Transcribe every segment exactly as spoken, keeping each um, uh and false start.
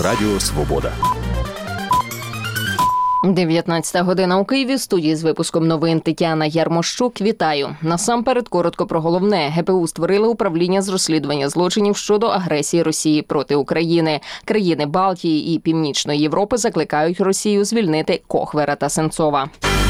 Радіо Свобода. дев'ятнадцята година у Києві. В студії з випуском новин Тетяна Ярмощук. Вітаю. Насамперед, коротко про головне. ге пе у створили управління з розслідування злочинів щодо агресії Росії проти України. Країни Балтії і Північної Європи закликають Росію звільнити Кохвера та Сенцова.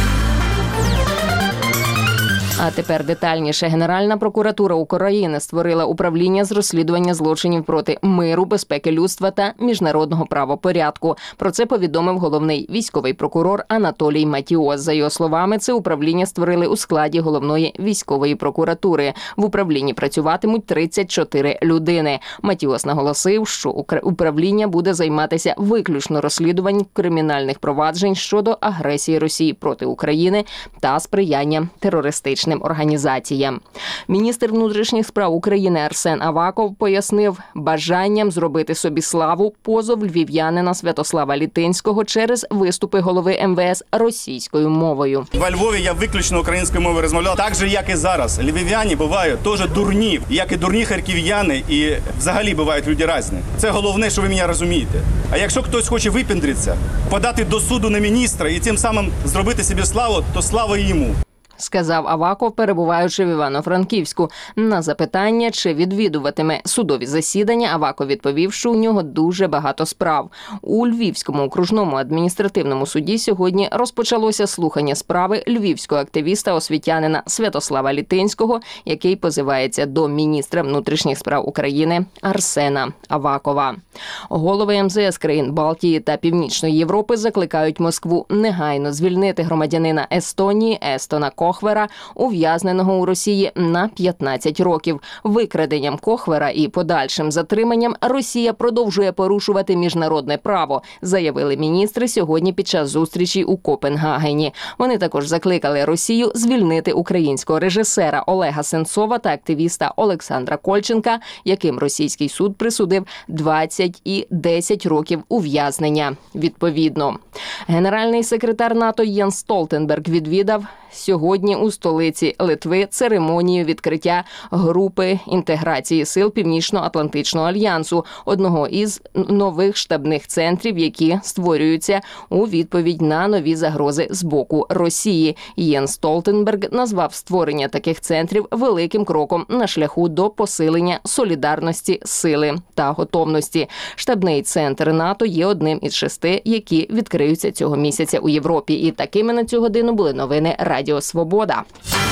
А тепер детальніше. Генеральна прокуратура України створила управління з розслідування злочинів проти миру, безпеки людства та міжнародного правопорядку. Про це повідомив головний військовий прокурор Анатолій Матіос. За його словами, це управління створили у складі головної військової прокуратури. В управлінні працюватимуть тридцять чотири людини. Матіос наголосив, що управління буде займатися виключно розслідуванням кримінальних проваджень щодо агресії Росії проти України та сприяння терористичним організаціям. Міністр внутрішніх справ України Арсен Аваков пояснив бажанням зробити собі славу позов львів'янина Святослава Літинського через виступи голови ем ве ес російською мовою. Во Львові я виключно українською мовою розмовляв, так же, як і зараз. Львів'яни бувають теж дурні, як і дурні харків'яни, і взагалі бувають люди різні. Це головне, що ви мене розумієте. А якщо хтось хоче випендритися, подати до суду на міністра і тим самим зробити собі славу, то слава йому. Сказав Аваков, перебуваючи в Івано-Франківську. На запитання, чи відвідуватиме судові засідання, Аваков відповів, що у нього дуже багато справ. У Львівському окружному адміністративному суді сьогодні розпочалося слухання справи львівського активіста-освітянина Святослава Літинського, який позивається до міністра внутрішніх справ України Арсена Авакова. Голови ем зе ес країн Балтії та Північної Європи закликають Москву негайно звільнити громадянина Естонії Естона Кохвера, ув'язненого у Росії на п'ятнадцять років. Викраденням Кохвера і подальшим затриманням Росія продовжує порушувати міжнародне право, заявили міністри сьогодні під час зустрічі у Копенгагені. Вони також закликали Росію звільнити українського режисера Олега Сенцова та активіста Олександра Кольченка, яким російський суд присудив двадцять і десять років ув'язнення. Відповідно, генеральний секретар НАТО Єнс Столтенберг відвідав сьогодні у столиці Литви церемонію відкриття групи інтеграції сил Північно-Атлантичного альянсу, одного із нових штабних центрів, які створюються у відповідь на нові загрози з боку Росії. Єнс Столтенберг назвав створення таких центрів великим кроком на шляху до посилення солідарності, сили та готовності. Штабний центр НАТО є одним із шести, які відкриються цього місяця у Європі. І такими на цю годину були новини Радіо Свобода.